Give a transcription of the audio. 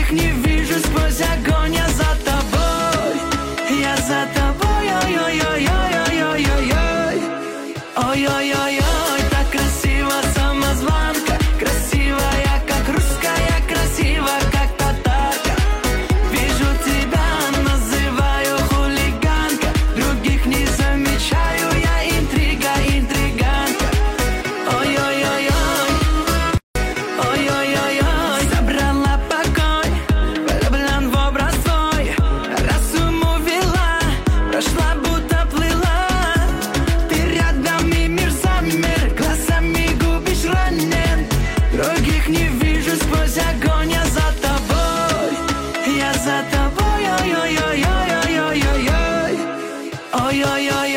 Других не вижу сквозь огонь. Я за тобой, я за тобой. Ой-ой-ой-ой-ой-ой-ой. Ой-ой-ой-ой, так красиво самозванка. Красивая, как русская, красиво, как татарка. Вижу тебя, называю хулиганка. Других не замечаю, я интрига, интриганка. Ой-ой-ой-ой, ой-ой-ой-ой. Забрала покой, влюблен в образ твой. Раз уму вела, прошла будто плыла. Ты рядом и мир замер, глазами губишь ранен. Других не вижу сквозь огонь. Я за тобой, я за тобой. Ой-ой-ой-ой-ой-ой-ой. Ой-ой-ой.